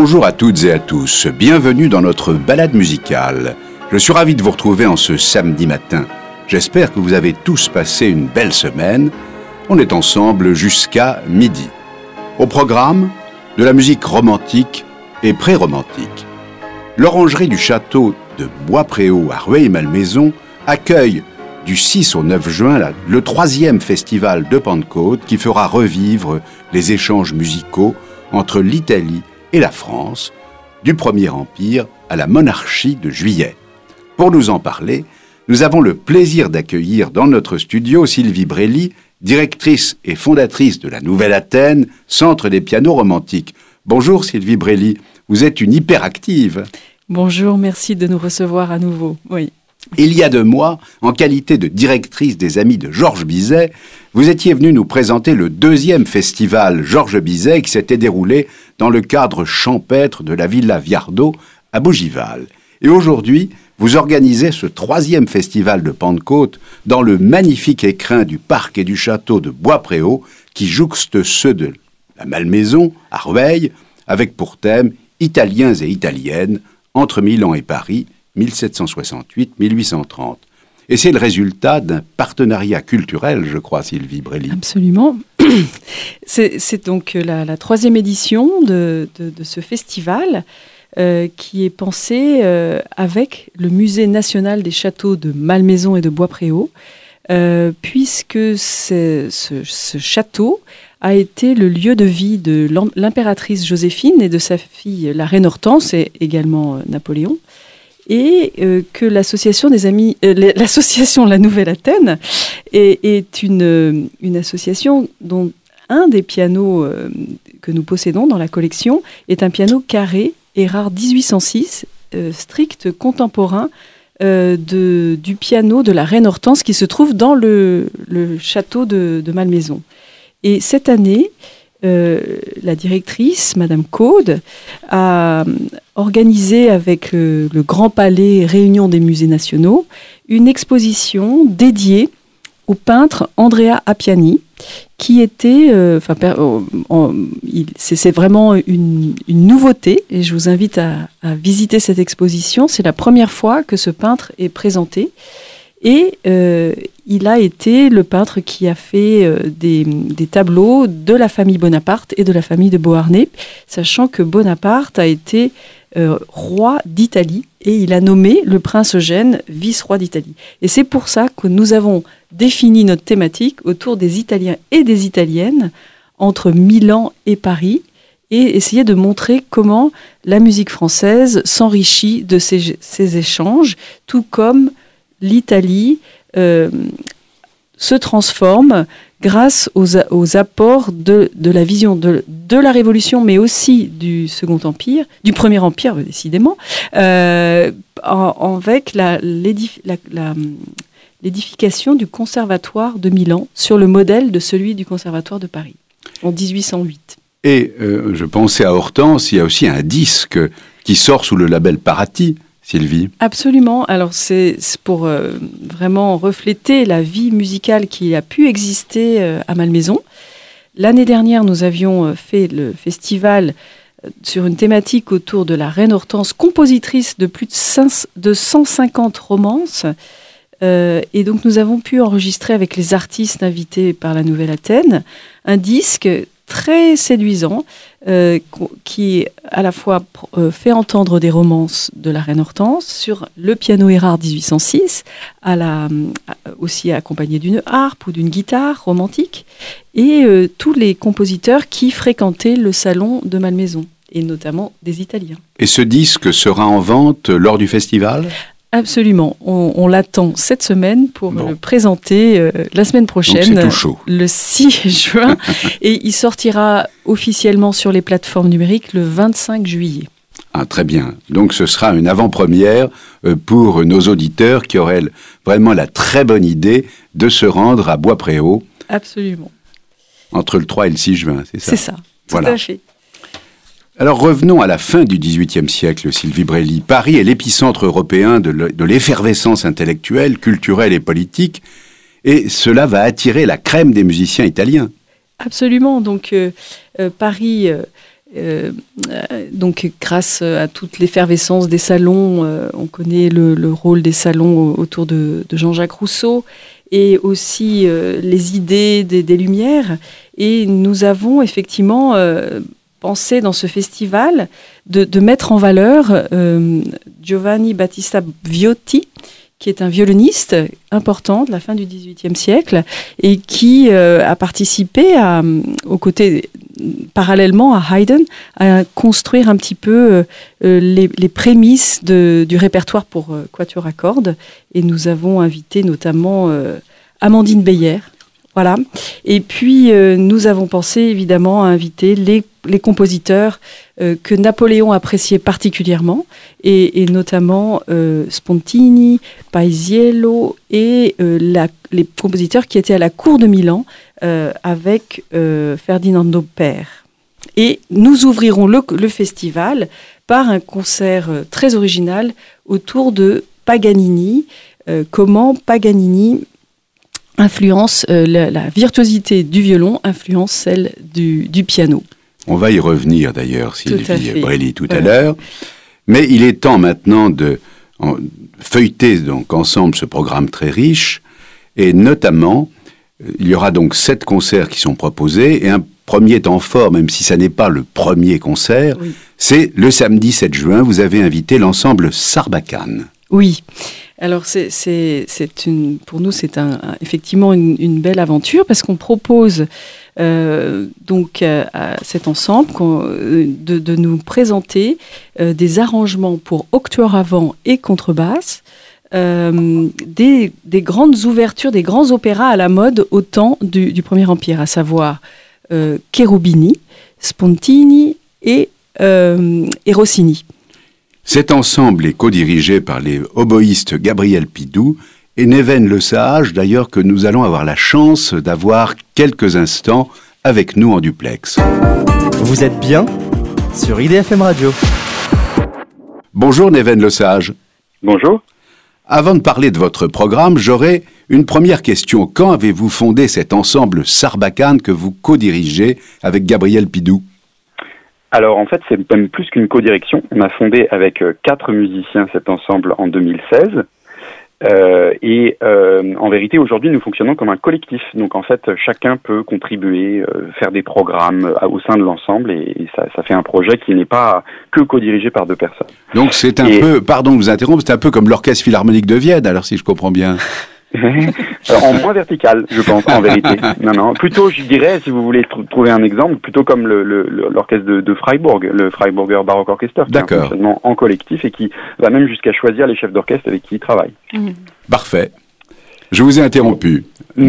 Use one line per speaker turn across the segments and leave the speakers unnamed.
Bonjour à toutes et à tous, bienvenue dans notre balade musicale. Je suis ravi de vous retrouver en ce samedi matin. J'espère que vous avez tous passé une belle semaine. On est ensemble jusqu'à midi. Au programme, de la musique romantique et pré-romantique. L'orangerie du château de Bois-Préau à Rueil-Malmaison accueille du 6 au 9 juin le 3e festival de Pentecôte qui fera revivre les échanges musicaux entre l'Italie et la France, du Premier Empire à la monarchie de Juillet. Pour nous en parler, nous avons le plaisir d'accueillir dans notre studio Sylvie Brély, directrice et fondatrice de la Nouvelle Athènes, centre des pianos romantiques. Bonjour Sylvie Brély, vous êtes une hyperactive.
Bonjour, merci de nous recevoir à nouveau. Oui.
Il y a 2 mois, en qualité de directrice des Amis de Georges Bizet, vous étiez venue nous présenter le 2e festival Georges Bizet qui s'était déroulé dans le cadre champêtre de la Villa Viardot à Bougival. Et aujourd'hui, vous organisez ce 3e festival de Pentecôte dans le magnifique écrin du parc et du château de Bois-Préau qui jouxte ceux de la Malmaison à Rueil avec pour thème « Italiens et Italiennes entre Milan et Paris » 1768-1830. Et c'est le résultat d'un partenariat culturel, je crois, Sylvie Brély.
Absolument. C'est donc la 3e édition de ce festival qui est pensé avec le Musée national des châteaux de Malmaison et de Bois-Préau, puisque ce château a été le lieu de vie de l'impératrice Joséphine et de sa fille, la reine Hortense, et également Napoléon. Et que l'association des amis, l'association La Nouvelle Athènes est une association dont un des pianos que nous possédons dans la collection est un piano carré Erard 1806, strict contemporain du piano de la reine Hortense qui se trouve dans le château de Malmaison. Et cette année, la directrice, Madame Caude, a organisé avec le Grand Palais Réunion des Musées Nationaux une exposition dédiée au peintre Andrea Appiani, qui était, c'est vraiment une nouveauté, et je vous invite à visiter cette exposition. C'est la première fois que ce peintre est présenté. Et il a été le peintre qui a fait des tableaux de la famille Bonaparte et de la famille de Beauharnais, sachant que Bonaparte a été roi d'Italie et il a nommé le prince Eugène vice-roi d'Italie. Et c'est pour ça que nous avons défini notre thématique autour des Italiens et des Italiennes entre Milan et Paris et essayer de montrer comment la musique française s'enrichit de ces échanges, tout comme l'Italie se transforme grâce aux apports de la vision de la Révolution, mais aussi du Second Empire, du Premier Empire, décidément, avec l'édification du Conservatoire de Milan sur le modèle de celui du Conservatoire de Paris, en 1808.
Et je pensais à Hortense, il y a aussi un disque qui sort sous le label Parati, Sylvie.
Absolument. Alors c'est pour vraiment refléter la vie musicale qui a pu exister à Malmaison. L'année dernière, nous avions fait le festival sur une thématique autour de la reine Hortense, compositrice de plus de 150 romances. Et donc nous avons pu enregistrer avec les artistes invités par la Nouvelle Athènes un disque très séduisant qui à la fois fait entendre des romances de la reine Hortense sur le piano Erard 1806, aussi accompagné d'une harpe ou d'une guitare romantique, et tous les compositeurs qui fréquentaient le salon de Malmaison, et notamment des Italiens.
Et ce disque sera en vente lors du festival ?
Absolument. On l'attend cette semaine pour le présenter la semaine prochaine,
donc c'est tout chaud.
Le 6 juin. Et il sortira officiellement sur les plateformes numériques le 25 juillet.
Ah, très bien. Donc ce sera une avant-première pour nos auditeurs qui auraient vraiment la très bonne idée de se rendre à Bois-Préau.
Absolument.
Entre le 3 et le 6 juin, c'est ça ?
C'est ça, tout à fait.
Alors revenons à la fin du XVIIIe siècle, Sylvie Brély. Paris est l'épicentre européen de l'effervescence intellectuelle, culturelle et politique, et cela va attirer la crème des musiciens italiens.
Absolument. Donc Paris Donc grâce à toute l'effervescence des salons, on connaît le rôle des salons autour de Jean-Jacques Rousseau et aussi les idées des Lumières. Et nous avons effectivement pensé dans ce festival de mettre en valeur Giovanni Battista Viotti, qui est un violoniste important de la fin du XVIIIe siècle et qui a participé aux côtés, parallèlement à Haydn, à construire un petit peu les prémices du répertoire pour quatuor à cordes. Et nous avons invité notamment Amandine Beyer. Voilà. Et puis, nous avons pensé évidemment à inviter les compositeurs que Napoléon appréciait particulièrement, et notamment Spontini, Paisiello et les compositeurs qui étaient à la cour de Milan avec Ferdinando Père. Et nous ouvrirons le festival par un concert très original autour de Paganini, comment Paganini influence la virtuosité du violon, influence celle du piano.
On va y revenir d'ailleurs, Sylvie Brelli, tout à l'heure. Mais il est temps maintenant de feuilleter donc ensemble ce programme très riche. Et notamment, il y aura donc 7 concerts qui sont proposés. Et un premier temps fort, même si ça n'est pas le premier concert, c'est le samedi 7 juin. Vous avez invité l'ensemble Sarbacane. Oui. Alors, pour nous, c'est effectivement une belle aventure parce qu'on propose donc à cet ensemble de nous présenter des arrangements pour octuor avant et contrebasse, des grandes ouvertures, des grands opéras à la mode au temps du Premier Empire, à savoir Cherubini, Spontini et Rossini. Cet ensemble est co-dirigé par les oboïstes Gabriel Pidou et Néven Le Sage, d'ailleurs, que nous allons avoir la chance d'avoir quelques instants avec nous en duplex.
Vous êtes bien sur IDFM Radio.
Bonjour Néven Le Sage.
Bonjour.
Avant de parler de votre programme, j'aurais une première question. Quand avez-vous fondé cet ensemble Sarbacane que vous co-dirigez avec Gabriel Pidou ?
Alors en fait, c'est même plus qu'une co-direction. On a fondé avec 4 musiciens cet ensemble en 2016. En vérité, aujourd'hui, nous fonctionnons comme un collectif. Donc en fait, chacun peut contribuer, faire des programmes au sein de l'ensemble et ça fait un projet qui n'est pas que co-dirigé par 2 personnes.
Donc c'est un peu, pardon de vous interrompre, c'est un peu comme l'Orchestre Philharmonique de Vienne, alors si je comprends bien.
En moins vertical, je pense, en vérité. Non, plutôt, je dirais, si vous voulez trouver un exemple, plutôt comme l'orchestre de Freiburg, le Freiburger Baroque Orchestra, qui est un fonctionnement en collectif et qui va même jusqu'à choisir les chefs d'orchestre avec qui il travaille.
Parfait. Je vous ai interrompu.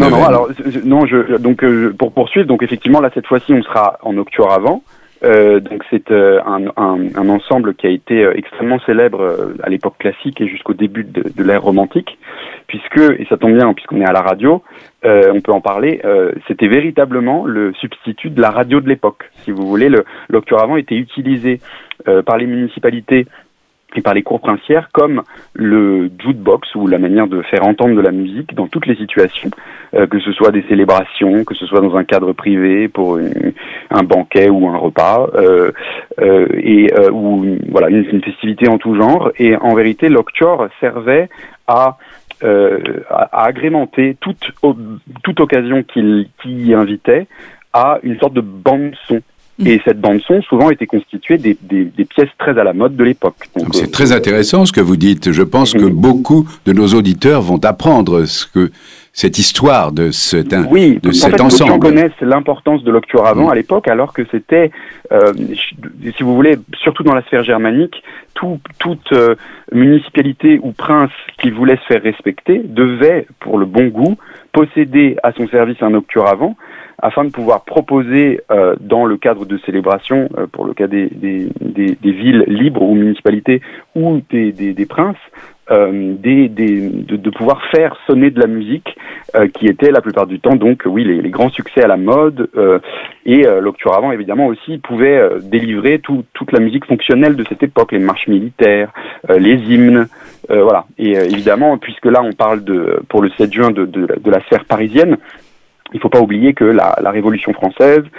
Pour poursuivre, donc effectivement, là, cette fois-ci, on sera en octuor avant. Donc c'est un ensemble qui a été extrêmement célèbre à l'époque classique et jusqu'au début de l'ère romantique, puisque, et ça tombe bien puisqu'on est à la radio, on peut en parler, c'était véritablement le substitut de la radio de l'époque. Si vous voulez, l'octuor avant était utilisé par les municipalités et par les cours princières comme le jukebox ou la manière de faire entendre de la musique dans toutes les situations, que ce soit des célébrations, que ce soit dans un cadre privé pour un banquet ou un repas, ou voilà une festivité en tout genre. Et en vérité, l'octuor servait à agrémenter toute occasion qui invitait à une sorte de bande-son. Et cette bande-son, souvent, était constituée des pièces très à la mode de l'époque.
Donc, c'est très intéressant ce que vous dites. Je pense que beaucoup de nos auditeurs vont apprendre cette histoire de cet ensemble.
On connaît l'importance de l'octuor avant à l'époque, alors que c'était, si vous voulez, surtout dans la sphère germanique, toute municipalité ou prince qui voulait se faire respecter devait, pour le bon goût, posséder à son service un octuor avant, afin de pouvoir proposer dans le cadre de célébrations, pour le cas des villes libres ou municipalités ou des princes, de pouvoir faire sonner de la musique qui était la plupart du temps donc les grands succès à la mode, et l'octuor avant évidemment aussi pouvait délivrer toute la musique fonctionnelle de cette époque, les marches militaires, les hymnes, voilà. Et évidemment, puisque là on parle pour le 7 juin de la sphère parisienne, il ne faut pas oublier que la Révolution française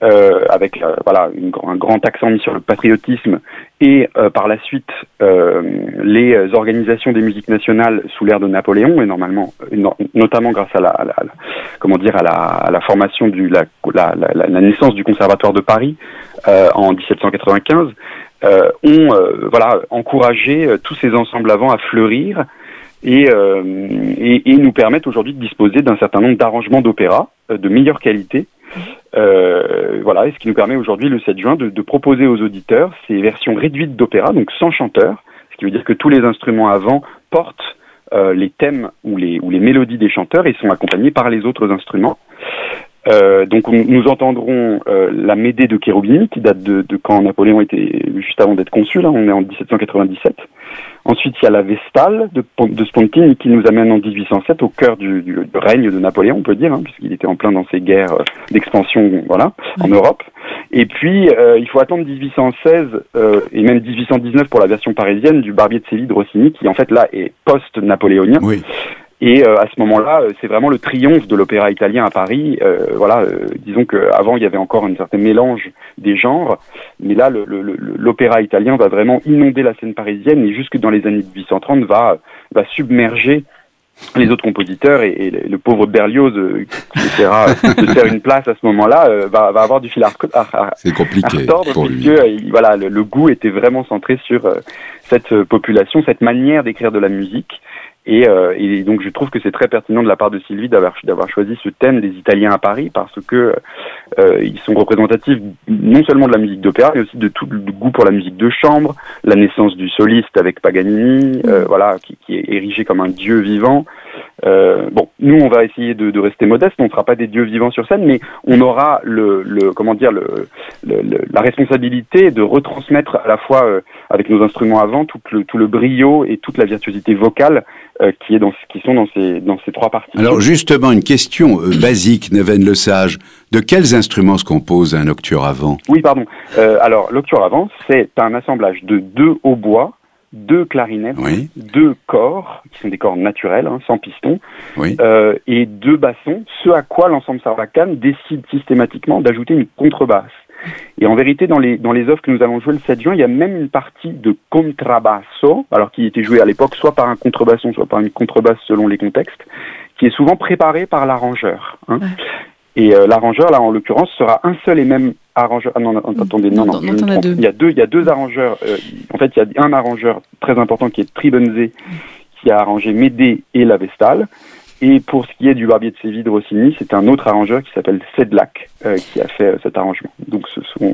avec un grand accent mis sur le patriotisme, et par la suite les organisations des musiques nationales sous l'ère de Napoléon, et notamment grâce à la formation la naissance du Conservatoire de Paris en 1795, ont encouragé tous ces ensembles avant à fleurir et nous permettent aujourd'hui de disposer d'un certain nombre d'arrangements d'opéra de meilleure qualité. Et ce qui nous permet aujourd'hui, le 7 juin, de proposer aux auditeurs ces versions réduites d'opéra, donc sans chanteur, ce qui veut dire que tous les instruments avant portent les thèmes ou les mélodies des chanteurs et sont accompagnés par les autres instruments. Donc nous entendrons la Médée de Cherubini, qui date de quand Napoléon était juste avant d'être consul, on est en 1797. Ensuite, il y a la Vestale de Spontini qui nous amène en 1807 au cœur du règne de Napoléon, on peut dire, puisqu'il était en plein dans ses guerres d'expansion, en Europe. Et puis, il faut attendre 1816 et même 1819 pour la version parisienne du Barbier de Séville de Rossini, qui en fait là est post-napoléonien. Oui. Et à ce moment-là, c'est vraiment le triomphe de l'opéra italien à Paris. Disons qu'avant, il y avait encore un certain mélange des genres, mais là, l'opéra italien va vraiment inonder la scène parisienne et jusque dans les années 1830 va submerger les autres compositeurs et le pauvre Berlioz qui essaiera de faire une place à ce moment-là va avoir du fil à retordre, puisque le goût était vraiment centré sur cette population, cette manière d'écrire de la musique. Et donc je trouve que c'est très pertinent de la part de Sylvie d'avoir choisi ce thème des Italiens à Paris, parce que ils sont représentatifs non seulement de la musique d'opéra, mais aussi de tout le goût pour la musique de chambre, la naissance du soliste avec Paganini, qui est érigé comme un dieu vivant. Nous on va essayer de rester modeste, on ne fera pas des dieux vivants sur scène, mais on aura la responsabilité de retransmettre à la fois avec nos instruments avant tout le brio et toute la virtuosité vocale qui sont dans ces trois parties.
Alors justement, une question basique, Neven Le Sage. De quels instruments se compose un octuor avant ?
Oui, pardon. Alors, l'octuor avant, c'est un assemblage de 2 hautbois, 2 clarinettes, 2 corps, qui sont des corps naturels, sans piston, et 2 bassons, ce à quoi l'ensemble Sarbacane décide systématiquement d'ajouter une contrebasse. Et en vérité, dans les œuvres que nous allons jouer le 7 juin, il y a même une partie de contrabasso, alors qui était jouée à l'époque soit par un contrebasson, soit par une contrebasse selon les contextes, qui est souvent préparée par l'arrangeur. Et l'arrangeur, là, en l'occurrence, sera un seul et même arrangeur. Ah non, attendez, non, il y a deux arrangeurs. En fait, il y a un arrangeur très important qui est Tribenze, qui a arrangé Médée et la Vestale. Et pour ce qui est du Barbier de Séville de Rossini, c'est un autre arrangeur qui s'appelle Sedlak qui a fait cet arrangement. Donc ce sont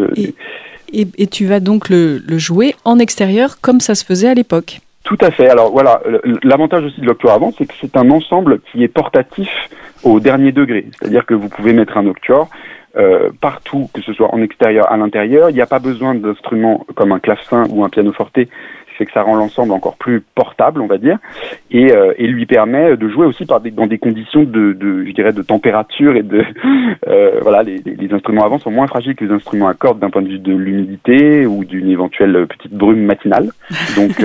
Et tu vas donc le jouer en extérieur comme ça se faisait à l'époque.
Tout à fait. Alors l'avantage aussi de l'octuor avant, c'est que c'est un ensemble qui est portatif au dernier degré. C'est-à-dire que vous pouvez mettre un octuor partout, que ce soit en extérieur, à l'intérieur. Il n'y a pas besoin d'instruments comme un clavecin ou un pianoforte, fait que ça rend l'ensemble encore plus portable, on va dire, et lui permet de jouer aussi dans des conditions de température et les instruments avant sont moins fragiles que les instruments à cordes d'un point de vue de l'humidité ou d'une éventuelle petite brume matinale. Donc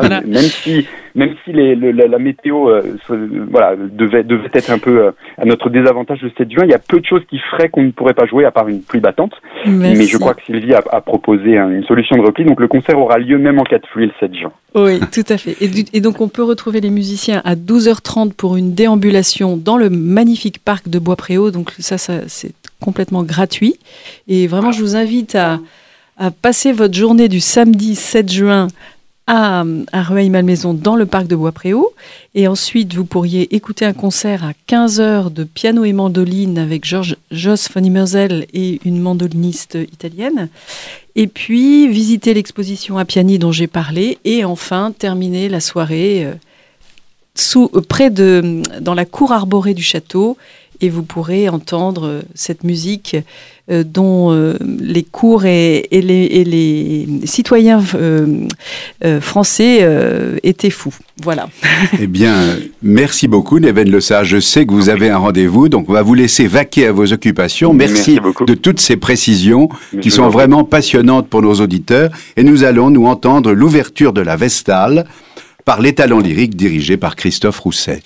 même si la météo devait être un peu à notre désavantage le 7 juin, il y a peu de choses qui feraient qu'on ne pourrait pas jouer à part une pluie battante. Merci. Mais je crois que Sylvie a proposé une solution de repli, donc le concert aura lieu même en cas de pluie le 7 juin.
Oui, tout à fait. Et donc on peut retrouver les musiciens à 12h30 pour une déambulation dans le magnifique parc de Bois-Préau, donc ça c'est complètement gratuit. Et vraiment je vous invite à passer votre journée du samedi 7 juin à Rueil-Malmaison dans le parc de Bois-Préau. Et ensuite, vous pourriez écouter un concert à 15h de piano et mandoline avec Jos von Immersel et une mandoliniste italienne. Et puis, visiter l'exposition à Piani dont j'ai parlé. Et enfin, terminer la soirée dans la cour arborée du château. Et vous pourrez entendre cette musique dont les cours et les citoyens français étaient fous. Voilà.
Eh bien, merci beaucoup, Neven Le Sage. Je sais que vous avez un rendez-vous, donc on va vous laisser vaquer à vos occupations. Merci de toutes ces précisions qui sont vraiment passionnantes pour nos auditeurs. Et nous allons nous entendre l'ouverture de la Vestale par les talents lyriques dirigés par Christophe Rousset.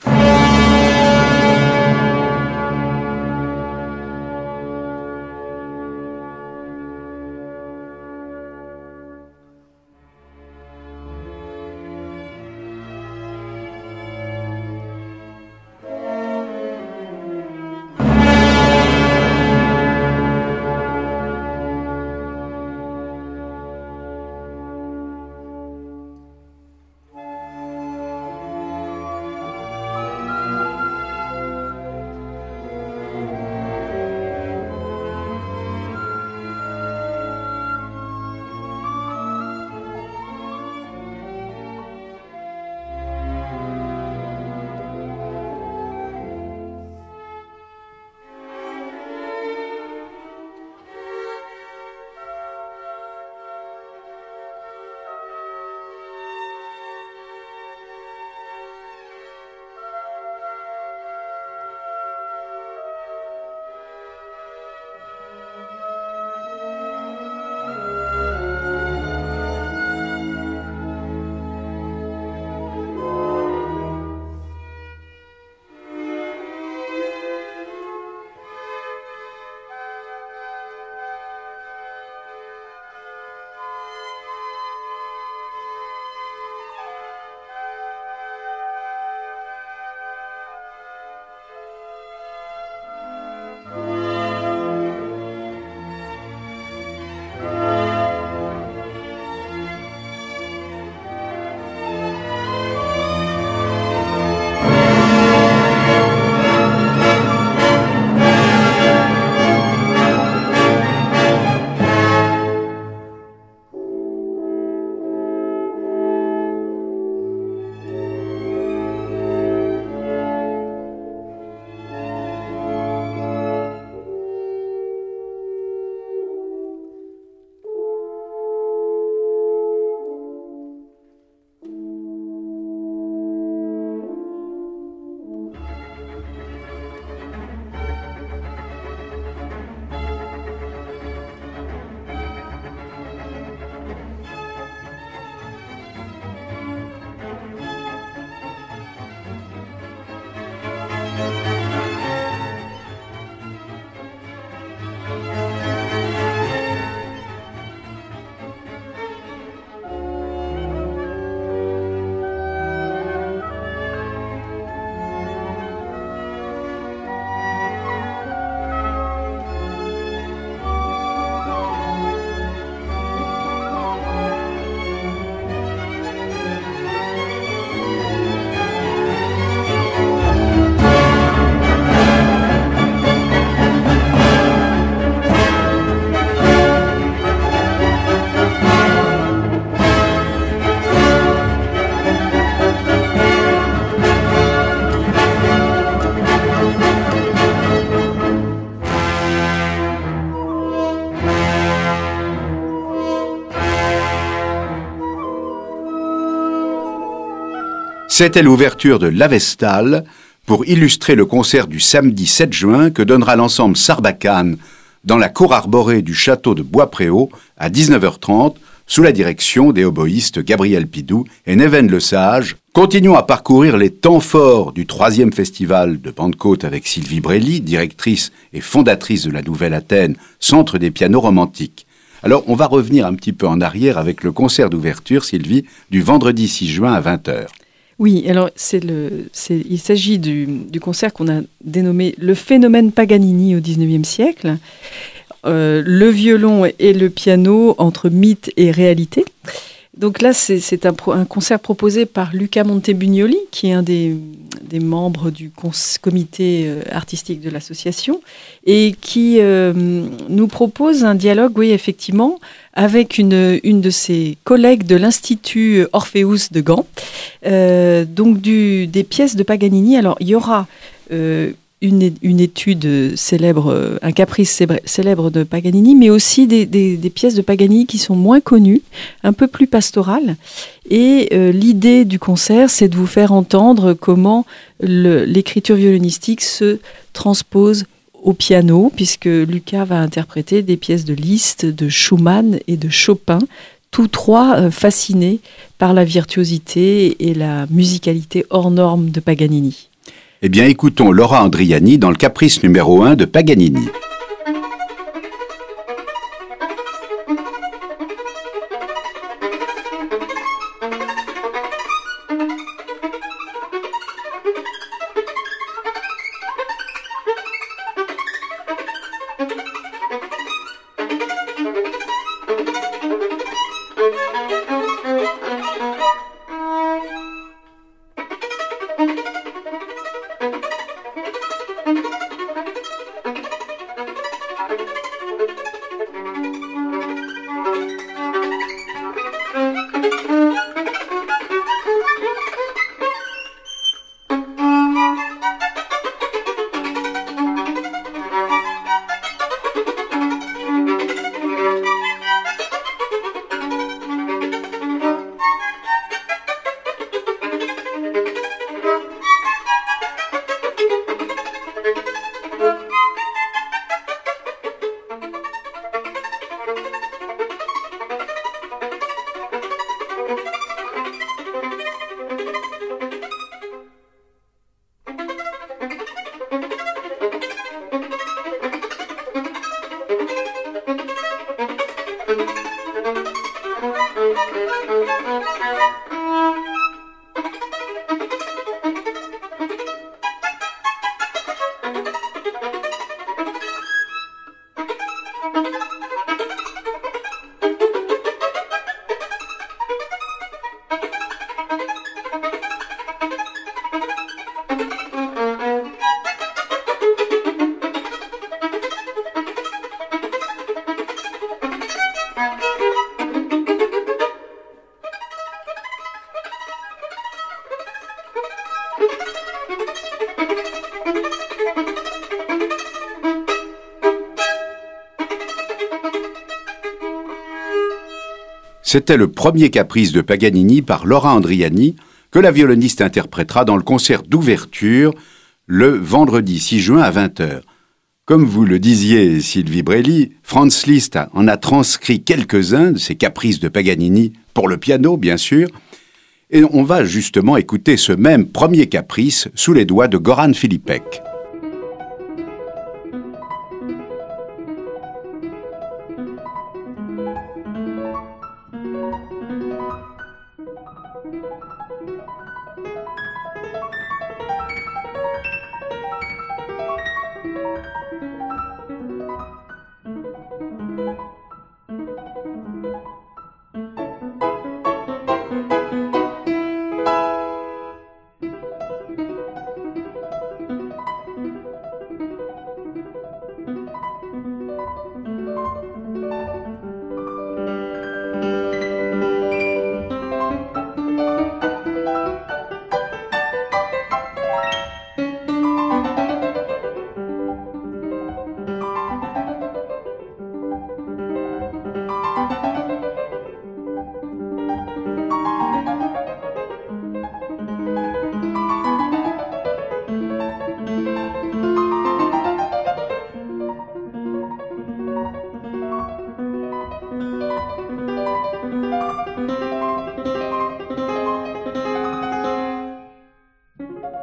C'était l'ouverture de l'Avestal pour illustrer le concert du samedi 7 juin que donnera l'ensemble Sarbacane dans la cour arborée du château de Bois-Préau à 19h30 sous la direction des oboïstes Gabriel Pidou et Neven Lesage. Continuons à parcourir les temps forts du 3e festival de Pentecôte avec Sylvie Brély, directrice et fondatrice de la Nouvelle Athènes, centre des pianos romantiques. Alors, on va revenir un petit peu en arrière avec le concert d'ouverture, Sylvie, du vendredi 6 juin à 20h.
Oui, alors il s'agit du concert qu'on a dénommé « Le phénomène Paganini au XIXe siècle ». Le violon et le piano entre mythe et réalité. Donc là, c'est un concert proposé par Luca Montebugnoli, qui est un des membres du comité artistique de l'association, et qui nous propose un dialogue, oui, effectivement, avec une de ses collègues de l'Institut Orpheus de Gand, donc des pièces de Paganini. Alors, il y aura une étude célèbre, un caprice célèbre de Paganini, mais aussi des pièces de Paganini qui sont moins connues, un peu plus pastorales. Et l'idée du concert, c'est de vous faire entendre comment l'écriture violonistique se transpose au piano, puisque Luca va interpréter des pièces de Liszt, de Schumann et de Chopin, tous trois fascinés par la virtuosité et la musicalité hors norme de Paganini.
Eh bien, écoutons Laura Andriani dans le caprice numéro 1 de Paganini. C'était le premier caprice de Paganini par Laura Andriani, que la violoniste interprétera dans le concert d'ouverture le vendredi 6 juin à 20h. Comme vous le disiez, Sylvie Brély, Franz Liszt en a transcrit quelques-uns de ces caprices de Paganini, pour le piano bien sûr, et on va justement écouter ce même premier caprice sous les doigts de Goran Filipek.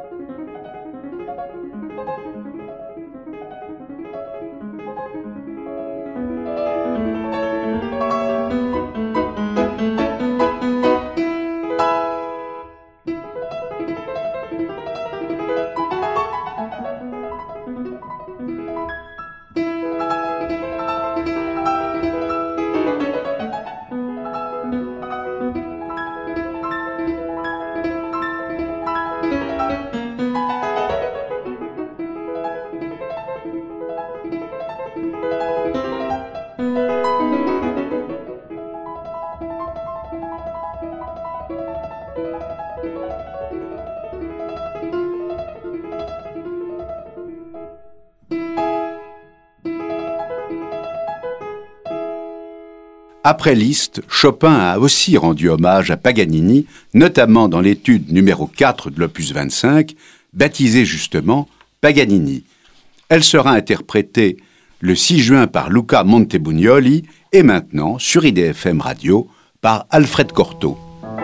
Après Liszt, Chopin a aussi rendu hommage à Paganini, notamment dans l'étude numéro 4 de l'opus 25, baptisée justement Paganini. Elle sera interprétée le 6 juin par Luca Montebugnoli et maintenant sur IDFM Radio par Alfred Cortot.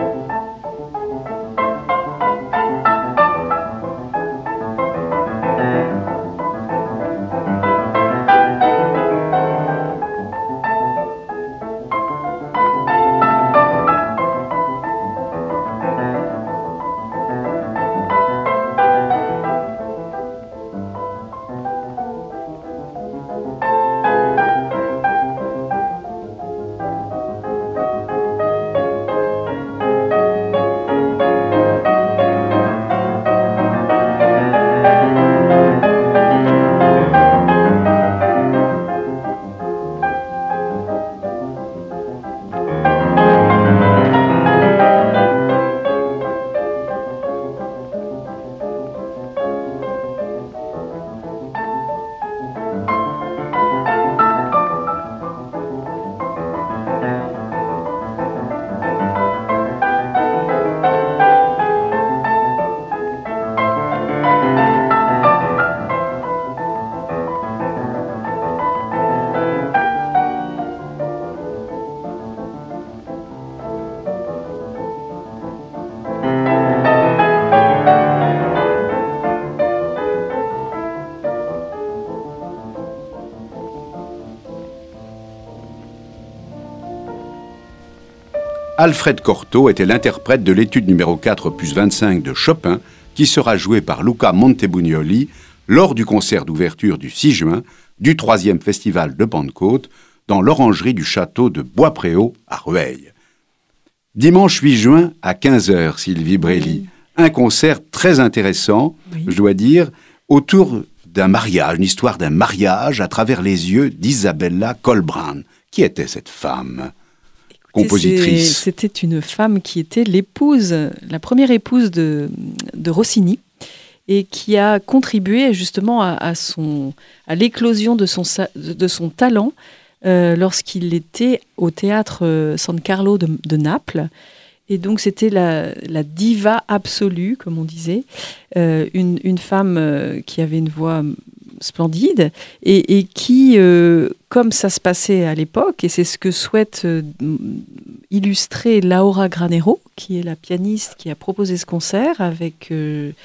Alfred Cortot était l'interprète de l'étude numéro 4 opus 25 de Chopin qui sera jouée par Luca Montebugnoli lors du concert d'ouverture du 6 juin du 3e festival de Pentecôte dans l'orangerie du château de Bois-Préau à Rueil. Dimanche 8 juin à 15h, Sylvie Brély, un concert très intéressant, je dois dire, autour d'un mariage, une histoire d'un mariage à travers les yeux d'Isabella Colbrand. Qui était cette femme ? Compositrice.
C'était une femme qui était l'épouse, la première épouse de Rossini et qui a contribué justement à l'éclosion de son talent lorsqu'il était au théâtre San Carlo de Naples. Et donc c'était la diva absolue, comme on disait, une femme qui avait une voix splendide et qui, comme ça se passait à l'époque, et c'est ce que souhaite illustrer Laura Granero, qui est la pianiste qui a proposé ce concert avec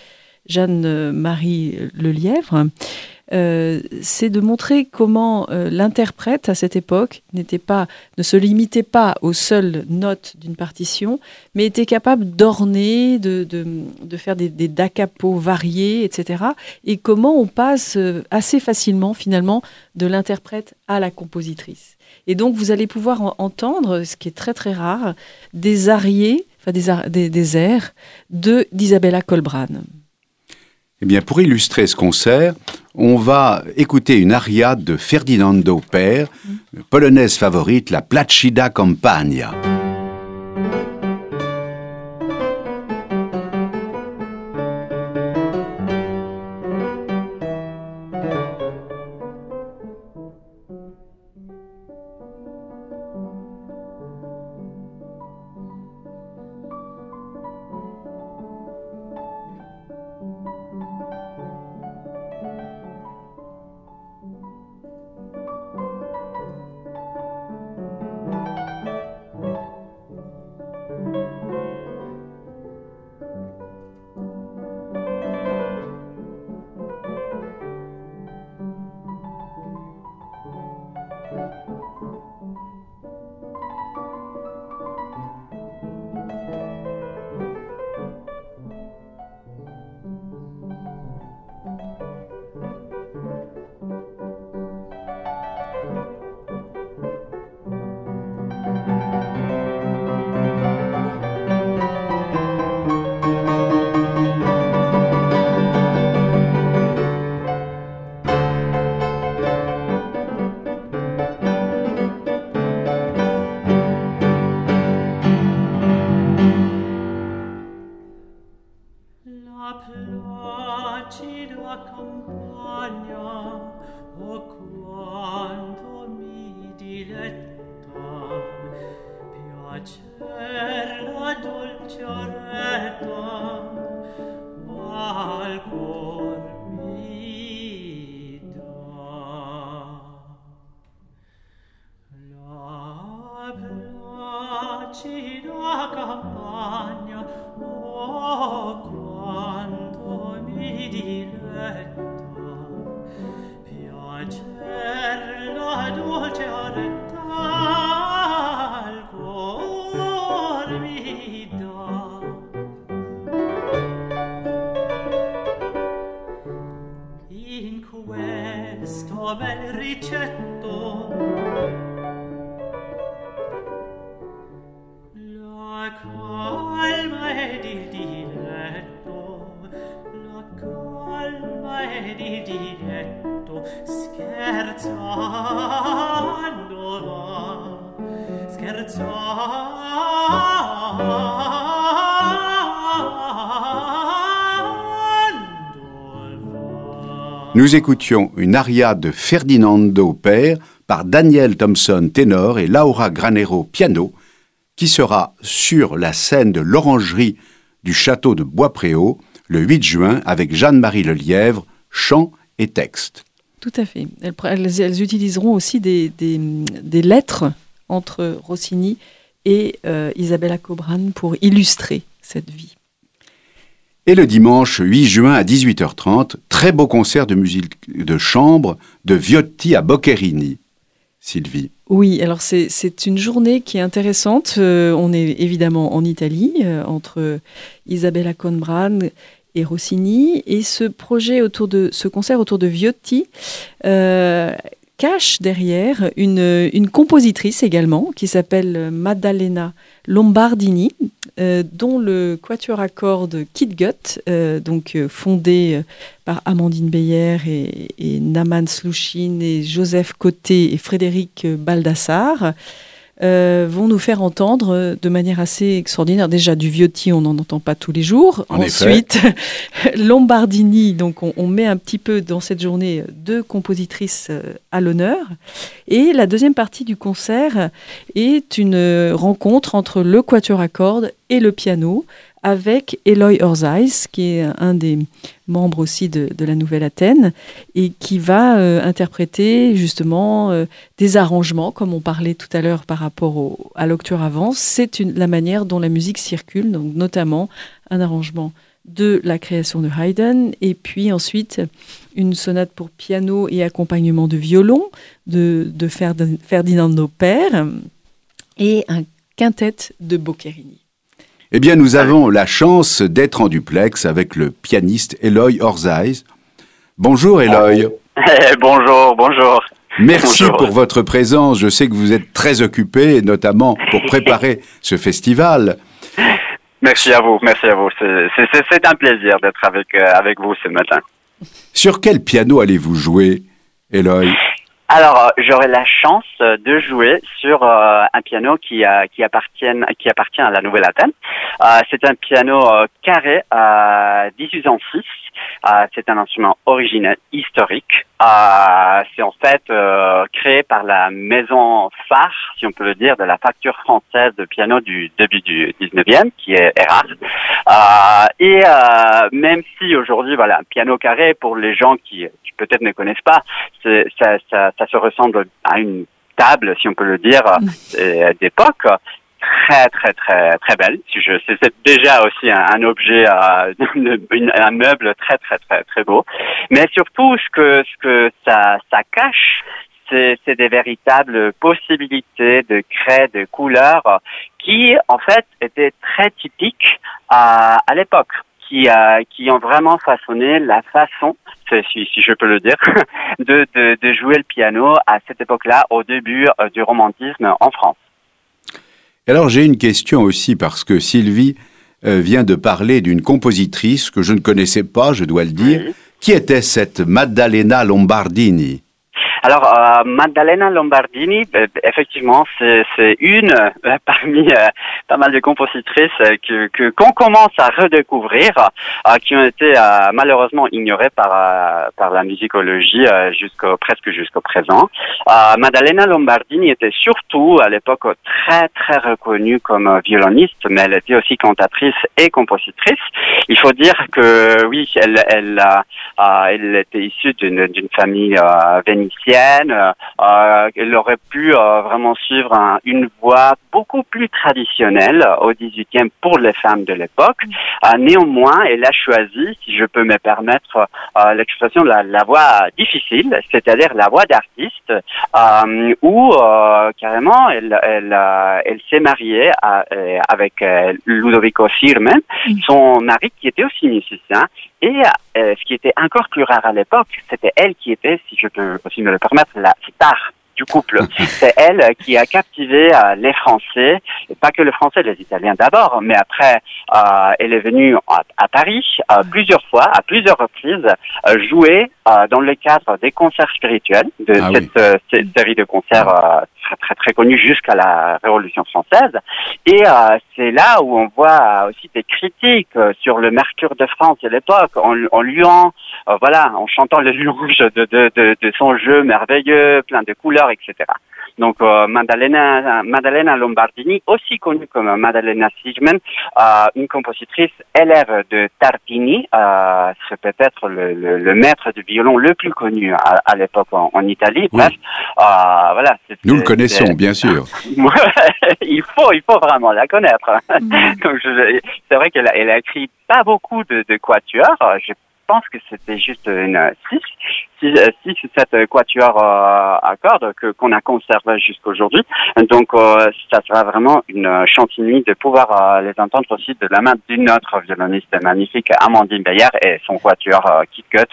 Jeanne-Marie Lelièvre, c'est de montrer comment l'interprète à cette époque ne se limitait pas aux seules notes d'une partition, mais était capable d'orner, de faire des da capo variés, etc. Et comment on passe assez facilement finalement de l'interprète à la compositrice. Et donc vous allez pouvoir entendre, ce qui est très très rare, des ariés, des airs d'Isabella Colbrand.
Eh bien, pour illustrer ce concert, on va écouter une aria de Ferdinando Père, polonaise favorite, la Placida Campagna.
placida campagna, oh quanto mi diletta, piacer la dolce areta, al cor mi dà. La placida campagna, oh quanto mi diletta, piacer la dolce areta, al cor mi dà. In questo bel ricetto la calma ed il diletto, la calma ed il diletto, scherzando va,
Nous écoutions une aria de Ferdinando Père par Daniel Thompson ténor et Laura Granero piano, qui sera sur la scène de l'orangerie du château de Bois-Préau le 8 juin avec Jeanne-Marie Lelièvre, chant et texte.
Tout à fait. Elles utiliseront aussi des lettres entre Rossini et Isabella Cobran pour illustrer cette vie.
Et le dimanche 8 juin à 18h30, très beau concert de musique de chambre de Viotti à Boccherini. Sylvie.
Oui, alors c'est une journée qui est intéressante. On est évidemment en Italie, entre Isabella Cobran et Rossini. Et ce concert autour de Viotti cache derrière une compositrice également qui s'appelle Maddalena Lombardini, dont le quatuor à cordes Kid Gut, fondé par Amandine Beyer et Naman Slouchine et Joseph Côté et Frédéric Baldassar, vont nous faire entendre de manière assez extraordinaire. Déjà, du Viotti, on n'en entend pas tous les jours. Ensuite, Lombardini, donc on met un petit peu dans cette journée deux compositrices à l'honneur. Et la deuxième partie du concert est une rencontre entre le quatuor à cordes et le piano, avec Eloy Orzais, qui est un des membres aussi de la Nouvelle Athènes, et qui va interpréter justement des arrangements, comme on parlait tout à l'heure par rapport à l'octuor avant. C'est la manière dont la musique circule, donc notamment un arrangement de la création de Haydn, et puis ensuite une sonate pour piano et accompagnement de violon de Ferdinando Père, et un quintet de Boccherini.
Eh bien, nous avons la chance d'être en duplex avec le pianiste Eloy Orzais. Bonjour Eloy.
Bonjour.
Merci pour votre présence. Je sais que vous êtes très occupé, notamment pour préparer ce festival.
Merci à vous. C'est un plaisir d'être avec vous ce matin.
Sur quel piano allez-vous jouer, Eloy ?
Alors, j'aurai la chance de jouer sur un piano qui appartient à la Nouvelle Athènes. C'est un piano carré 1806. C'est un instrument original, historique. C'est en fait créé par la maison phare, si on peut le dire, de la facture française de piano du début du 19e, qui est Erard. Même si aujourd'hui, voilà, un piano carré, pour les gens qui peut-être ne connaissent pas, ça se ressemble à une table, si on peut le dire, d'époque. Très belle. C'est déjà aussi un objet, un meuble très beau. Mais surtout, ce que ça cache, c'est des véritables possibilités de craie, de couleurs, qui en fait étaient très typiques à l'époque, qui ont vraiment façonné la façon, si je peux le dire, de jouer le piano à cette époque-là, au début du romantisme en France.
Alors j'ai une question aussi, parce que Sylvie vient de parler d'une compositrice que je ne connaissais pas, je dois le dire. Oui. Qui était cette Maddalena Lombardini ?
Alors, Maddalena Lombardini, effectivement, c'est une parmi pas mal de compositrices qu'on commence à redécouvrir, qui ont été malheureusement ignorées par la musicologie presque jusqu'au présent. Maddalena Lombardini était surtout à l'époque très très reconnue comme violoniste, mais elle était aussi cantatrice et compositrice. Il faut dire que oui, elle était issue d'une famille vénitienne. Elle aurait pu vraiment suivre une voie beaucoup plus traditionnelle au XVIIIe pour les femmes de l'époque. Néanmoins, elle a choisi, si je peux me permettre l'expression, la voie difficile, c'est-à-dire la voie d'artiste, où carrément elle s'est mariée avec Ludovico Firme, son mari qui était aussi musicien. Et ce qui était encore plus rare à l'époque, c'était elle qui était, si je peux aussi me le permettre, la star du couple. C'est elle qui a captivé les Français, et pas que les Français, les Italiens d'abord, mais après, elle est venue à Paris plusieurs fois, à plusieurs reprises, jouer dans le cadre des concerts spirituels, de cette série de concerts très très très connue jusqu'à la Révolution française. Et c'est là où on voit aussi des critiques sur le Mercure de France de l'époque, en louant, en chantant les louanges de son jeu merveilleux, plein de couleurs, etc. Donc Maddalena Lombardini, aussi connue comme Maddalena Sigman, une compositrice élève de Tartini, c'est peut-être le maître du violon le plus connu à l'époque en Italie.
Oui.
Bref,
nous le connaissons, bien sûr.
il faut vraiment la connaître. Donc c'est vrai qu'elle a écrit pas beaucoup de quatuors. Je pense que c'était juste une 6 ou 7 quatuors à cordes qu'on a conservé jusqu'aujourd'hui. Donc ça sera vraiment une chantilly de pouvoir les entendre aussi de la main d'une autre violoniste magnifique, Amandine Beyer, et son quatuor Kit Cut,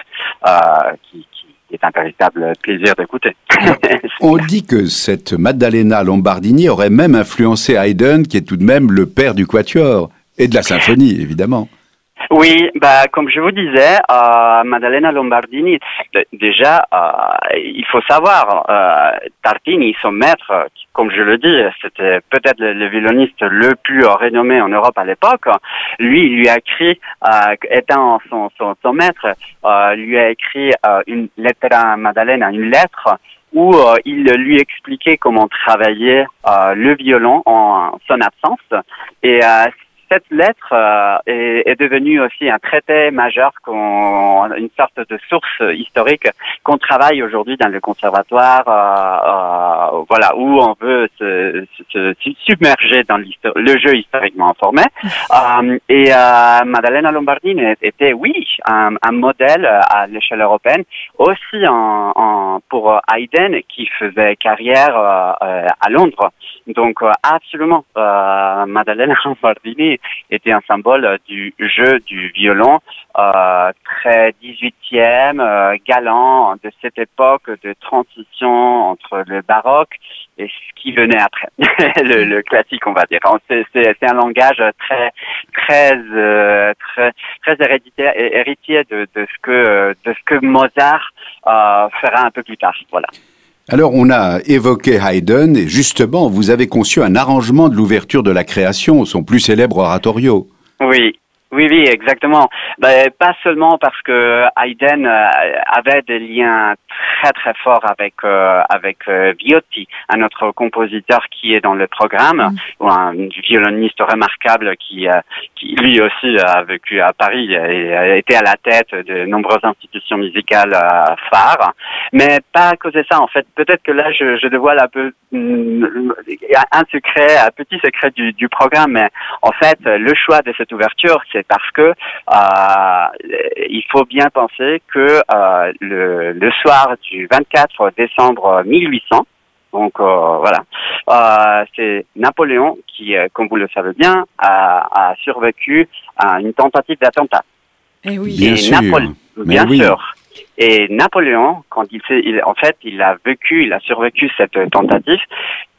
qui est un véritable plaisir d'écouter.
On dit que cette Maddalena Lombardini aurait même influencé Haydn, qui est tout de même le père du quatuor, et de la symphonie, évidemment.
Oui, comme je vous disais, Maddalena Lombardini, déjà, il faut savoir, Tartini, son maître, comme je le dis, c'était peut-être le violoniste le plus renommé en Europe à l'époque. Lui a écrit, étant son maître, lui a écrit une lettre à Maddalena, une lettre où il lui expliquait comment travailler le violon en son absence. Et cette lettre est devenue aussi un traité majeur, une sorte de source historique qu'on travaille aujourd'hui dans le conservatoire, où on veut se submerger dans le jeu historiquement informé. Et Maddalena Lombardini était, oui, un modèle à l'échelle européenne, aussi pour Haydn qui faisait carrière à Londres. Donc absolument, Maddalena Lombardini était un symbole du jeu du violon, très 18e, galant, de cette époque de transition entre le baroque et ce qui venait après, le classique, on va dire. C'est un langage très héritier de ce que Mozart fera un peu plus tard. Voilà.
Alors, on a évoqué Haydn, et justement, vous avez conçu un arrangement de l'ouverture de la création, son plus célèbre oratorio.
Oui, exactement. Pas seulement parce que Haydn avait des liens très très forts avec Viotti, un autre compositeur qui est dans le programme, ou un violoniste remarquable qui lui aussi a vécu à Paris et a été à la tête de nombreuses institutions musicales phares. Mais pas à cause de ça, en fait. Peut-être que là, je dévoile un peu un petit secret du programme, mais en fait, le choix de cette ouverture, c'est parce que il faut bien penser que le soir du 24 décembre 1800, donc c'est Napoléon qui, comme vous le savez bien, a survécu à une tentative d'attentat.
Eh oui.
Bien sûr.
Bien sûr. Et Napoléon, quand il a survécu cette tentative,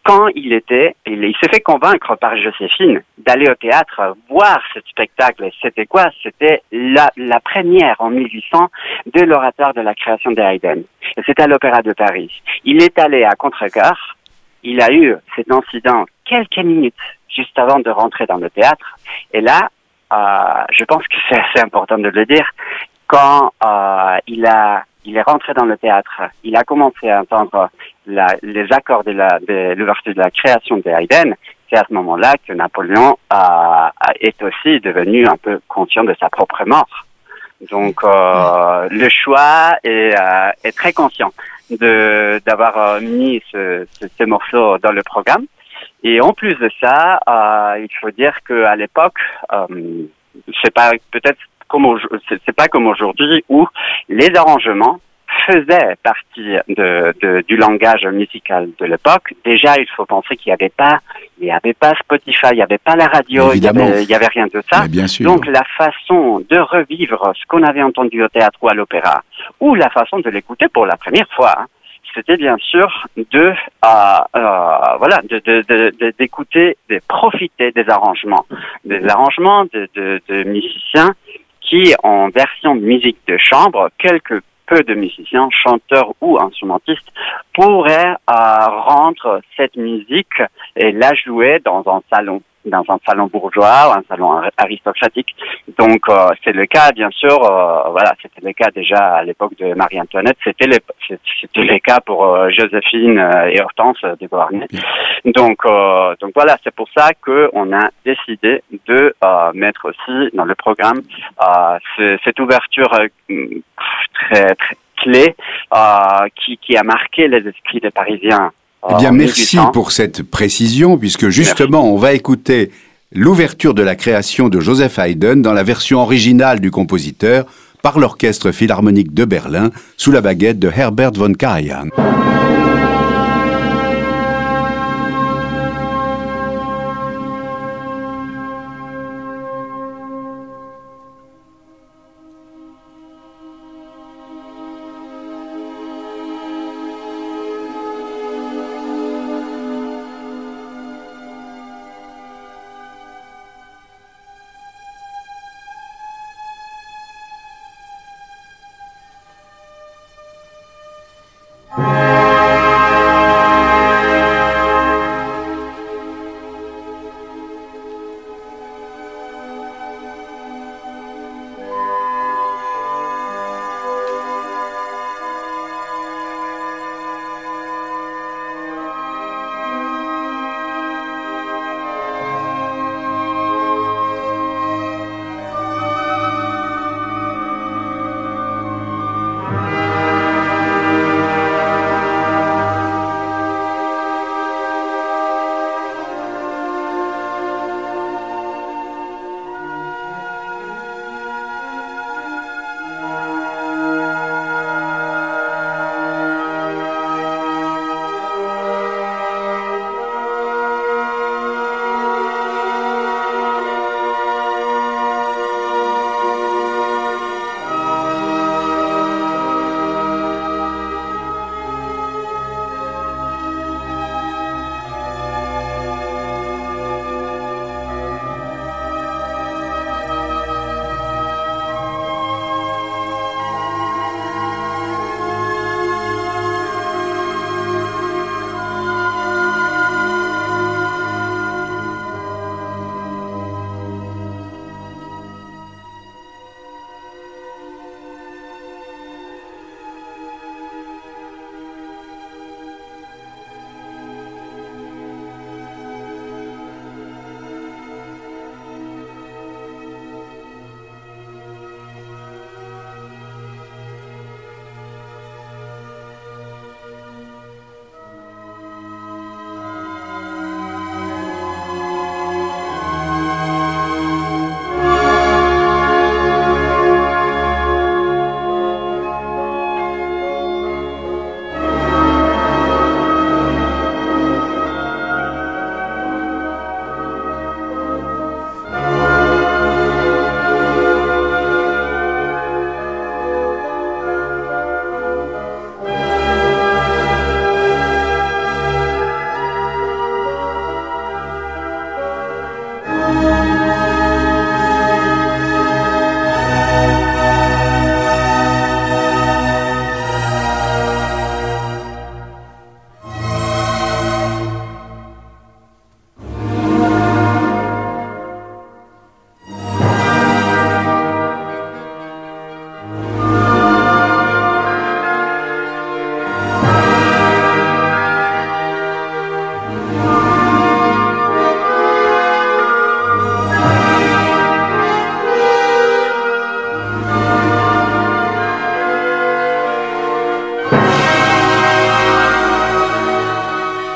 quand il s'est fait convaincre par Joséphine d'aller au théâtre voir ce spectacle. C'était quoi? C'était la première en 1800 de l'oratoire de la création de Haydn. Et c'était à l'Opéra de Paris. Il est allé à contre-cœur. Il a eu cet incident quelques minutes juste avant de rentrer dans le théâtre. Et là, je pense que c'est assez important de le dire, quand il est rentré dans le théâtre, il a commencé à entendre les accords de l'ouverture de la création de Haydn. C'est à ce moment-là que Napoléon est aussi devenu un peu conscient de sa propre mort. Donc le choix est très conscient d'avoir mis ce morceau dans le programme. Et en plus de ça, il faut dire qu'à l'époque, c'est pas comme aujourd'hui où les arrangements faisaient partie du langage musical de l'époque. Déjà, il faut penser qu'il n'y avait pas Spotify, il n'y avait pas la radio, il y avait rien de ça.
Bien sûr.
Donc, la façon de revivre ce qu'on avait entendu au théâtre ou à l'opéra, ou la façon de l'écouter pour la première fois, c'était bien sûr d'écouter, de profiter des arrangements de musiciens qui, en version de musique de chambre, quelque peu de musiciens, chanteurs ou instrumentistes, pourraient rendre cette musique et la jouer dans un salon bourgeois ou un salon aristocratique. Donc c'est le cas bien sûr, c'était le cas déjà à l'époque de Marie-Antoinette, c'était le cas pour Joséphine et Hortense de Beauharnais. Donc voilà, c'est pour ça que on a décidé de mettre aussi dans le programme cette ouverture très très clé qui a marqué les esprits des Parisiens.
Eh bien, merci pour cette précision, puisque justement, on va écouter l'ouverture de la création de Joseph Haydn dans la version originale du compositeur par l'Orchestre Philharmonique de Berlin sous la baguette de Herbert von Karajan.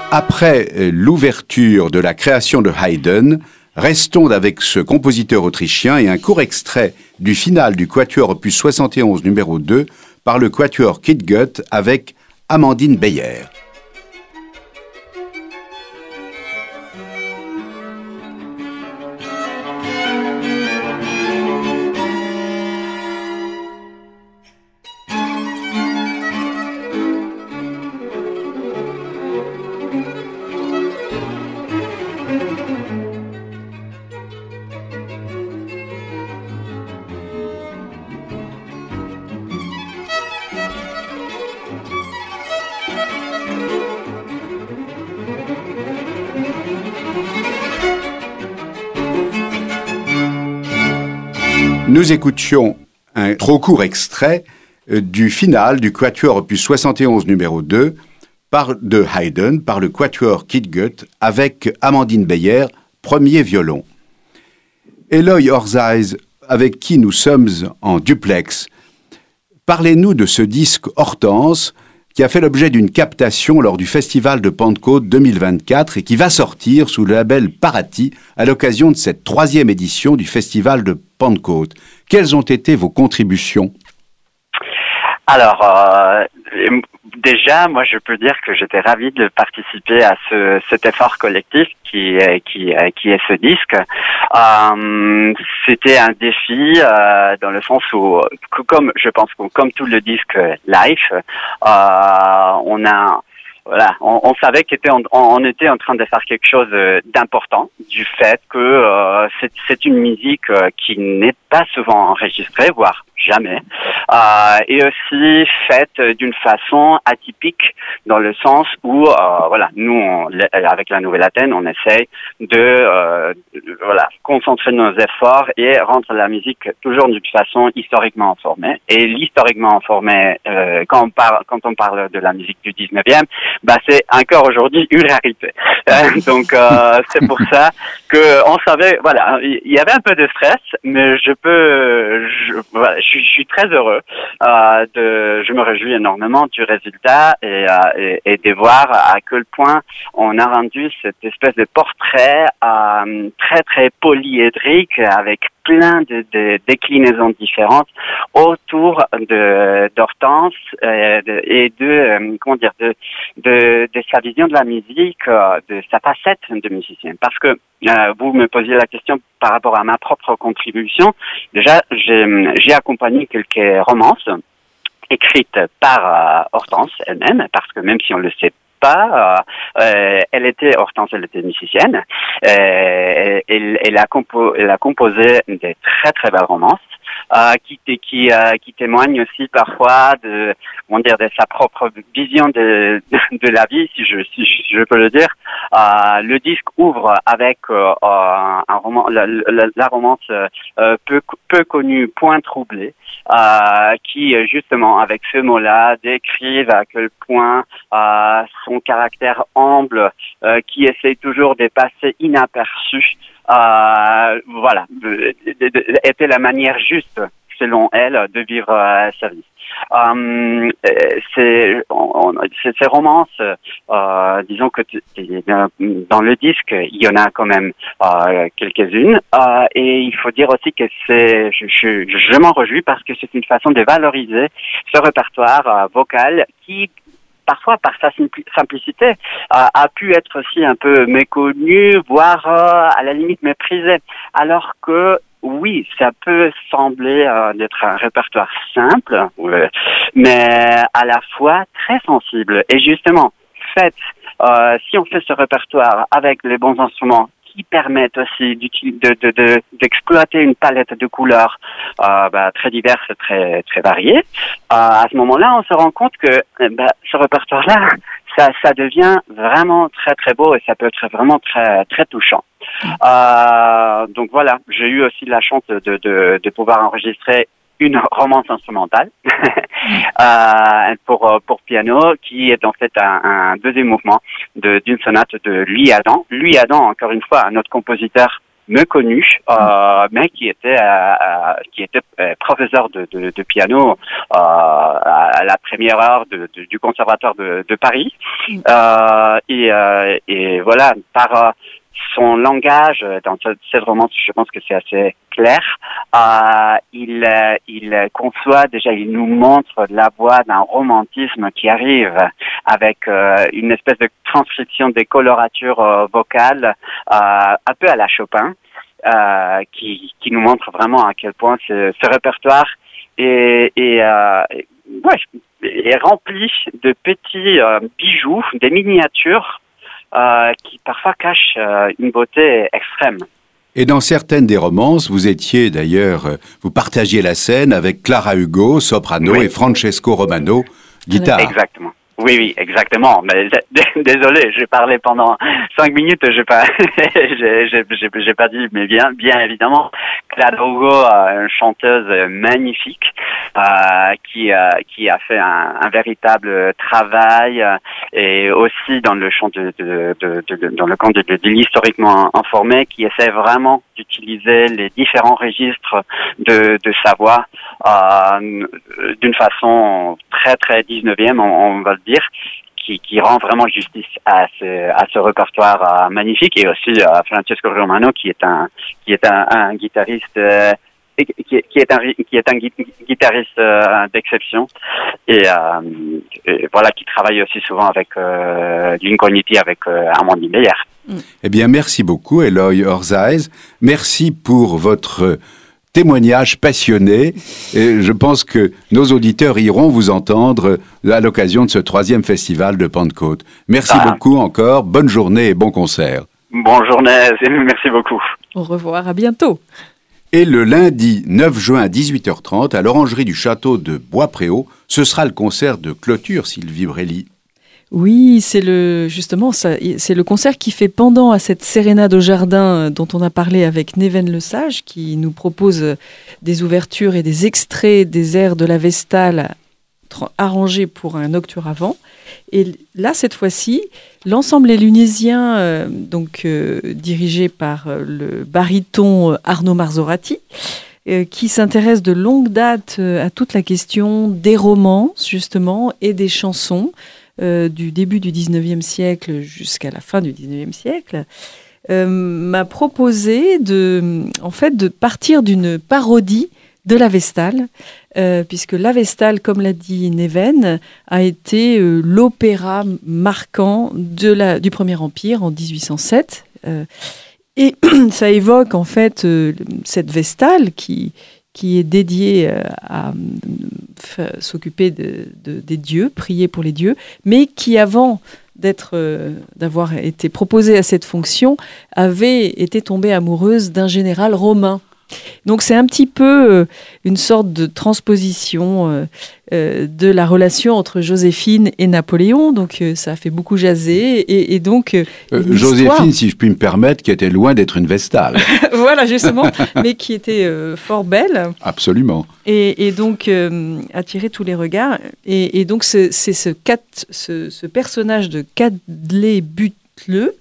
Après l'ouverture de la création de Haydn, restons avec ce compositeur autrichien et un court extrait du final du Quatuor opus 71 numéro 2 par le Quatuor Kitgut avec Amandine Beyer. Nous écoutions un trop court extrait du final du Quatuor opus 71 numéro 2 de Haydn par le Quatuor Kitgut avec Amandine Beyer, premier violon. Eloy Orzaiz, avec qui nous sommes en duplex, parlez-nous de ce disque Hortense qui a fait l'objet d'une captation lors du Festival de Pentecôte 2024 et qui va sortir sous le label Paraty à l'occasion de cette 3e édition du Festival de Pentecôte. Quelles ont été vos contributions ?
Alors, déjà, moi, je peux dire que j'étais ravi de participer à cet effort collectif qui est ce disque. C'était un défi dans le sens où, comme je pense que comme tout le disque live, on savait qu'on était en train de faire quelque chose d'important du fait que c'est une musique qui n'est pas souvent enregistrée, voire jamais, et aussi faite d'une façon atypique dans le sens où nous avec la Nouvelle Athènes on essaye de concentrer nos efforts et rendre la musique toujours d'une façon historiquement informée. Et l'historiquement informé, quand on parle de la musique du 19e, c'est encore aujourd'hui une rareté. Donc c'est pour ça que on savait, il y avait un peu de stress, mais je suis très heureux je me réjouis énormément du résultat et de voir à quel point on a rendu cette espèce de portrait très très polyédrique avec plein de déclinaisons différentes autour d'Hortense et de sa vision de la musique, de sa facette de musicien. Parce que vous me posiez la question par rapport à ma propre contribution. Déjà, j'ai accompagné quelques romances écrites par Hortense elle-même, parce que même si on le sait pas, Hortense était musicienne. Elle a composé des très très belles romances qui témoignent aussi parfois de sa propre vision de la vie, si je peux le dire. Le disque ouvre avec un roman, la romance peu connue, Point troublé, qui justement avec ce mot-là décrivent à quel point son caractère humble, qui essaye toujours de passer inaperçu, était la manière juste, selon elle, de vivre sa vie. Ces romances, disons que dans le disque, il y en a quand même quelques-unes, et il faut dire aussi que je m'en réjouis parce que c'est une façon de valoriser ce répertoire vocal qui, parfois par sa simplicité, a pu être aussi un peu méconnu, voire à la limite méprisé. Alors que oui, ça peut sembler d'être un répertoire simple, mais à la fois très sensible. Et justement, si on fait ce répertoire avec les bons instruments qui permettent aussi d'exploiter une palette de couleurs très diverses, très très variées, à ce moment-là, on se rend compte que ce répertoire-là, ça devient vraiment très très beau et ça peut être vraiment très très touchant. Donc voilà, j'ai eu aussi la chance de pouvoir enregistrer une romance instrumentale pour piano, qui est en fait un deuxième mouvement d'une sonate de Louis Adam. Louis Adam, encore une fois, un autre compositeur méconnu, mais qui était professeur de piano à la première heure du Conservatoire de Paris. Et voilà, par son langage dans cette romance, je pense que c'est assez clair. Il conçoit déjà, il nous montre la voie d'un romantisme qui arrive avec une espèce de transcription des coloratures vocales, un peu à la Chopin, qui nous montre vraiment à quel point ce répertoire est rempli de petits bijoux, des miniatures qui parfois cachent une beauté extrême.
Et dans certaines des romances, vous étiez d'ailleurs, vous partagiez la scène avec Clara Hugo, soprano,
Oui.
et Francesco Romano, guitare.
Exactement. Oui, exactement. Mais désolé, j'ai parlé pendant 5 minutes, j'ai pas dit, mais bien évidemment, Clara Hugo, une chanteuse magnifique, qui a fait un véritable travail, et aussi dans le champ dans le camp de l'historiquement informé, qui essaie vraiment d'utiliser les différents registres de sa voix, d'une façon très, très 19e, on va le dire, qui rend vraiment justice à ce répertoire magnifique, et aussi Francesco Romano, qui est un guitariste qui est un guitariste d'exception, et voilà, qui travaille aussi souvent avec l'Incogniti, avec Amandine Beyer.
Eh bien, merci beaucoup, Eloy Orzaiz. Merci pour votre témoignage passionné. Et je pense que nos auditeurs iront vous entendre à l'occasion de ce 3e festival de Pentecôte. Merci beaucoup encore. Bonne journée et bon concert.
Bonne journée, merci beaucoup.
Au revoir, à bientôt.
Et le lundi 9 juin à 18h30, à l'Orangerie du Château de Bois-Préau, ce sera le concert de clôture, Sylvie Brély.
Oui, c'est le concert qui fait pendant à cette sérénade au jardin dont on a parlé avec Neven Le Sage, qui nous propose des ouvertures et des extraits des airs de la Vestale arrangés pour un Nocturavant. Et là, cette fois-ci, l'ensemble Les Lunésiens, dirigé par le baryton Arnaud Marzorati, qui s'intéresse de longue date à toute la question des romances, justement, et des chansons, du début du 19e siècle jusqu'à la fin du 19e siècle, m'a proposé de partir d'une parodie de la Vestale, puisque la Vestale, comme l'a dit Neven, a été l'opéra marquant du Premier Empire en 1807. Et ça évoque en fait cette Vestale qui est dédiée à s'occuper des dieux, prier pour les dieux, mais qui, avant d'avoir été proposée à cette fonction, avait été tombée amoureuse d'un général romain. Donc c'est un petit peu une sorte de transposition de la relation entre Joséphine et Napoléon. Donc ça a fait beaucoup jaser. Et donc
Joséphine, si je puis me permettre, qui était loin d'être une Vestale.
Voilà, justement, mais qui était fort belle.
Absolument.
Et donc attirer tous les regards. Et donc c'est ce personnage de Cadley Butleux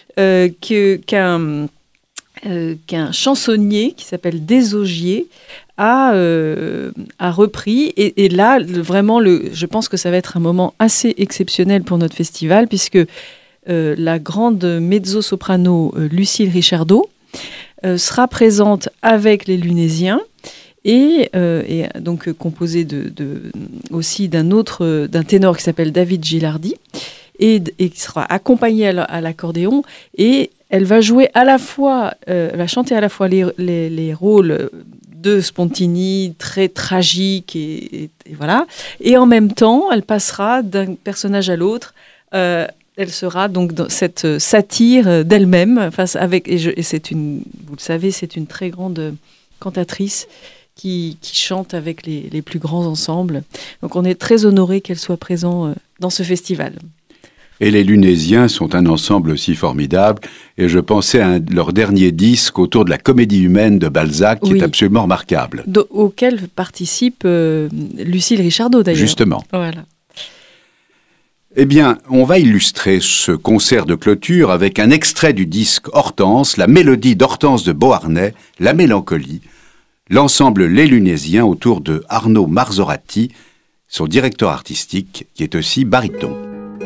qu'un chansonnier qui s'appelle Désogier a repris. Et là, vraiment, je pense que ça va être un moment assez exceptionnel pour notre festival, puisque la grande mezzo-soprano Lucille Richardot sera présente avec les Lunésiens, et donc composée aussi d'un ténor qui s'appelle David Gilardi, et qui sera accompagné à l'accordéon, et elle va jouer elle va chanter à la fois les rôles de Spontini, très tragiques, et voilà, et en même temps, elle passera d'un personnage à l'autre. Elle sera donc dans cette satire d'elle-même, et c'est vous le savez, c'est une très grande cantatrice qui chante avec les plus grands ensembles. Donc on est très honorés qu'elle soit présente dans ce festival.
Et les Lunésiens sont un ensemble aussi formidable. Et je pensais à leur dernier disque autour de la comédie humaine de Balzac, qui est absolument remarquable.
Auquel participe Lucille Richardot, d'ailleurs.
Justement.
Voilà.
Eh bien, on va illustrer ce concert de clôture avec un extrait du disque Hortense, la mélodie d'Hortense de Beauharnais, La Mélancolie, l'ensemble Les Lunésiens autour de Arnaud Marzorati. son directeur artistique, qui est aussi baryton.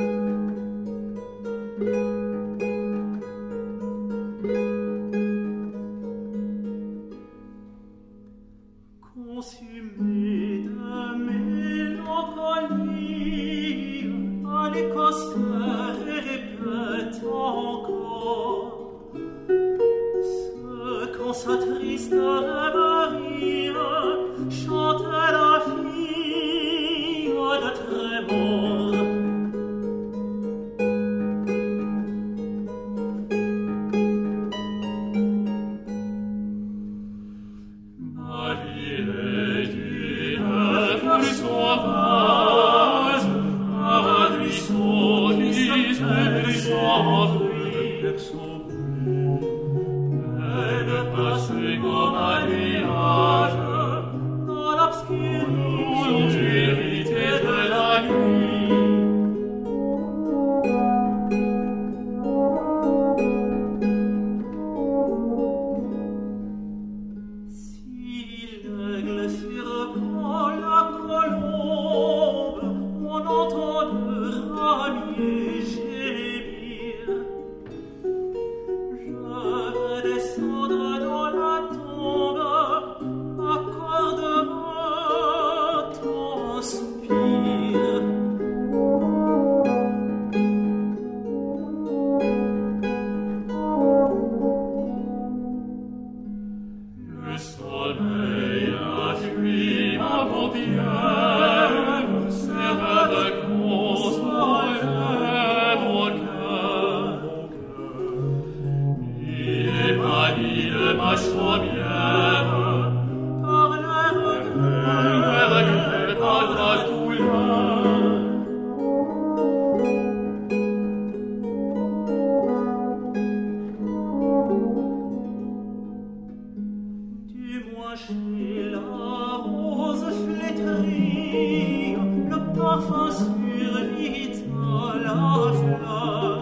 Consumé de mélancolie, à l'écosseur répète encore ce qu'en sa triste rêverie chantait la fille de Trémor. Ma vie est une fleur sauvage, un ruisseau qui s'appelle sans bruit. Elle passait comme un nuage dans l'obscurité de la nuit. Si l'aigle surprend la colombe, on entend le ramier gémir. Je vais descendre dans la tombe, accorde-moi ton soupir. Le soleil a fui ma paupière, ses rêves consolaient mon cœur. Il évanouit de ma chaumière par les regrets, par la douleur. Du moins chez la rose flétrie, le parfum survit à la fleur.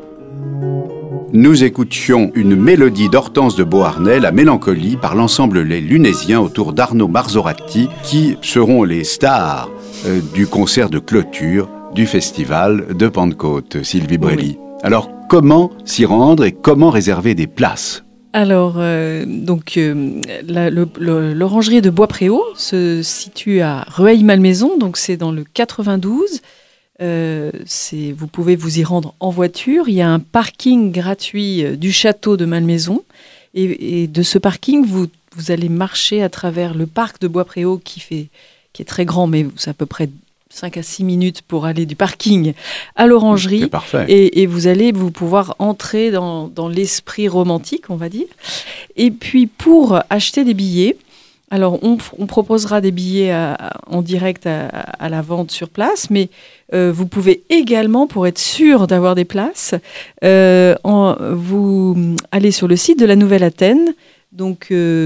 Nous écoutions une mélodie d'Hortense de Beauharnais, La Mélancolie, par l'ensemble Les Lunésiens autour d'Arnaud Marzorati, qui seront les stars du concert de clôture du festival de Pentecôte, Sylvie Brelli.
Oui.
Alors, comment s'y rendre et comment réserver des places ?
Alors, l'orangerie de Bois-Préau se situe à Rueil-Malmaison, donc c'est dans le 92. Vous pouvez vous y rendre en voiture. Il y a un parking gratuit du château de Malmaison. Et de ce parking, vous allez marcher à travers le parc de Bois-Préau qui est très grand, mais c'est à peu près 5 à 6 minutes pour aller du parking à l'orangerie.
C'est parfait.
Et vous allez pouvoir entrer dans l'esprit romantique, on va dire. Et puis, pour acheter des billets, alors on proposera des billets en direct à la vente sur place, mais vous pouvez également, pour être sûr d'avoir des places, vous allez sur le site de La Nouvelle Athènes, donc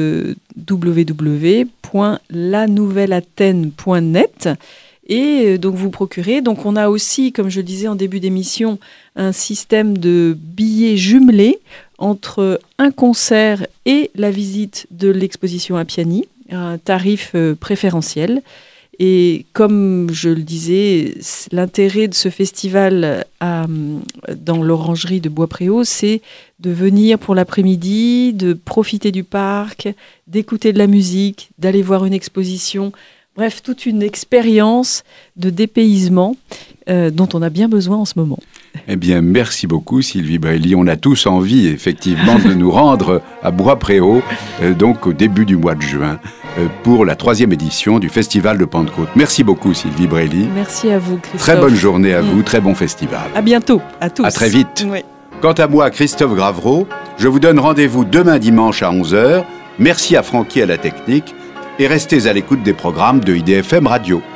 www.lanouvelleathènes.net. Et donc vous procurez. Donc on a aussi, comme je le disais en début d'émission, un système de billets jumelés entre un concert et la visite de l'exposition Appiani, un tarif préférentiel. Et comme je le disais, l'intérêt de ce festival dans l'orangerie de Bois-Préau, c'est de venir pour l'après-midi, de profiter du parc, d'écouter de la musique, d'aller voir une exposition. Bref, toute une expérience de dépaysement dont on a bien besoin en ce moment.
Eh bien, merci beaucoup Sylvie Brelli. On a tous envie, effectivement, de nous rendre à Bois-Préau, donc au début du mois de juin, pour la 3e édition du Festival de Pentecôte. Merci beaucoup Sylvie Brelli.
Merci à vous, Christophe.
Très bonne journée à vous, très bon festival.
À bientôt, à tous.
À très vite.
Oui.
Quant à moi, Christophe Gravreau, je vous donne rendez-vous demain dimanche à 11h. Merci à Francky à la technique et restez à l'écoute des programmes de IDFM Radio.